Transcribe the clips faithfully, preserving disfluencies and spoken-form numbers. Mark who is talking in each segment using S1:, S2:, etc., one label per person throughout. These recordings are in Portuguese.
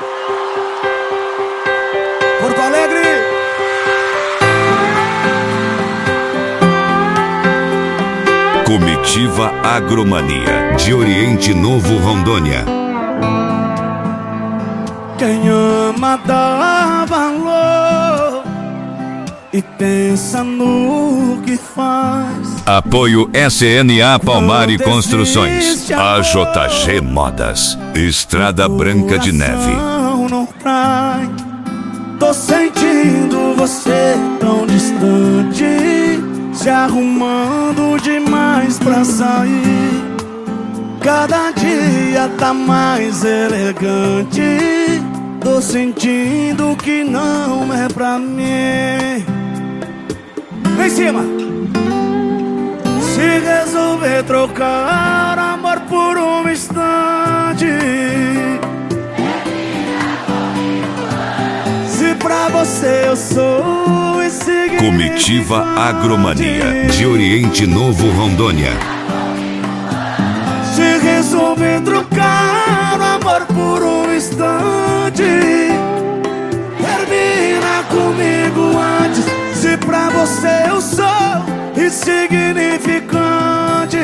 S1: Porto Alegre.
S2: Comitiva Agromania, de Oriente Novo, Rondônia.
S1: Quem ama dá valor e pensa no que faz.
S2: Apoio S N A Palmari Construções, A J G Modas, Estrada Branca de Neve.
S1: Não trai. Tô sentindo você tão distante, se arrumando demais pra sair. Cada dia tá mais elegante. Tô sentindo que não é pra mim. Vem em cima. Se resolver trocar amor por um instante, se pra você eu sou insignificante.
S2: Comitiva Agromania, de Oriente Novo, Rondônia.
S1: Se resolver trocar o amor por um instante, termina comigo antes. Se pra você eu sou insignificante,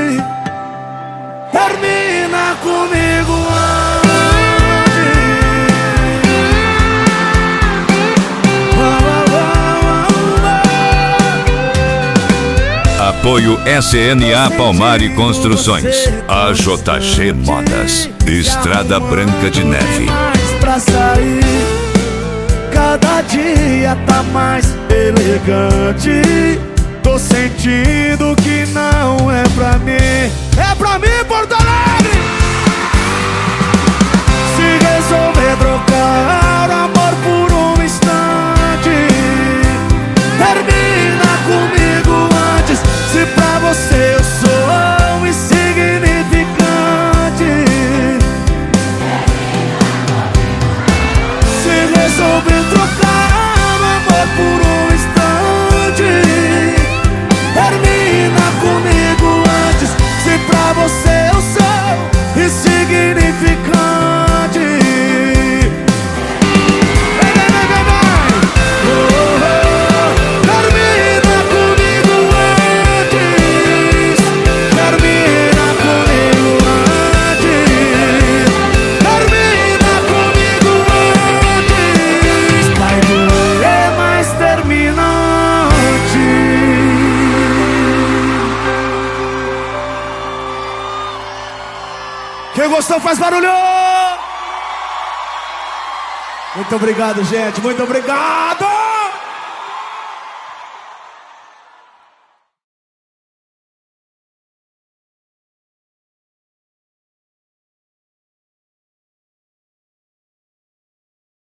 S1: termina comigo antes.
S2: Apoio S N A Palmari Construções, A J G Modas, Estrada Branca de Neve.
S1: Pra sair, cada dia tá mais elegante. Tô sentindo que não é pra mim. É pra mim, Porto Alegre. Se resolver trocar amor por um instante, termina comigo antes. Se pra você eu sou insignificante, se resolver trocar amor por um instante, termina comigo antes. Se pra você eu sou insignificante, vem, vem, vem, vem, vem. Oh, oh, termina comigo antes. Termina comigo antes. Termina comigo antes. Vai doer, mas termina antes. Quem gostou faz barulho! Muito obrigado, gente. Muito obrigado!